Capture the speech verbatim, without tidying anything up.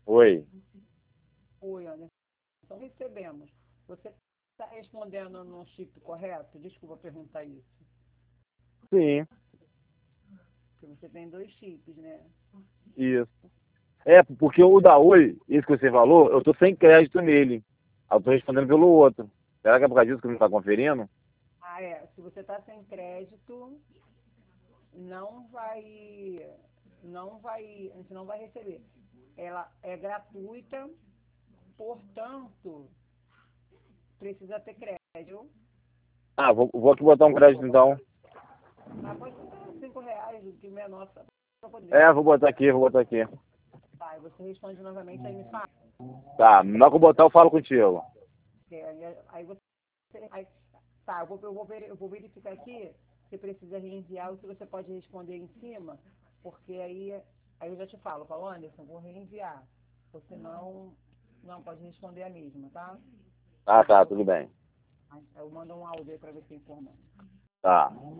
Oi. Oi, Anderson. Então, recebemos. Você está respondendo no chip correto? Desculpa perguntar isso. Sim, Porque você tem dois chips, né? isso. É, porque o da Oi, isso que você falou, eu tô sem crédito nele. Eu tô respondendo pelo outro. Será que é por causa disso que não tá conferindo? Ah, é. Se você está sem crédito, não vai, não vai, a gente não vai receber. Ela é gratuita, portanto, precisa ter crédito. Ah, vou, vou aqui botar um crédito então. Mas pode ser cinco reais, que é nossa, para poder. É, vou botar aqui, vou botar aqui. Tá, e você responde novamente, aí me fala. Tá, na hora que eu botar eu falo contigo. É, Aí, aí você. Aí, tá, eu vou, eu, vou ver, eu vou verificar aqui se precisa reenviar ou se você pode responder em cima, porque aí, aí eu já te falo, falo, Anderson, vou reenviar. Ou senão, não, pode responder a mesma, tá? Ah, Aí tá, eu, tudo bem. aí eu mando um áudio aí pra você informando. Tá.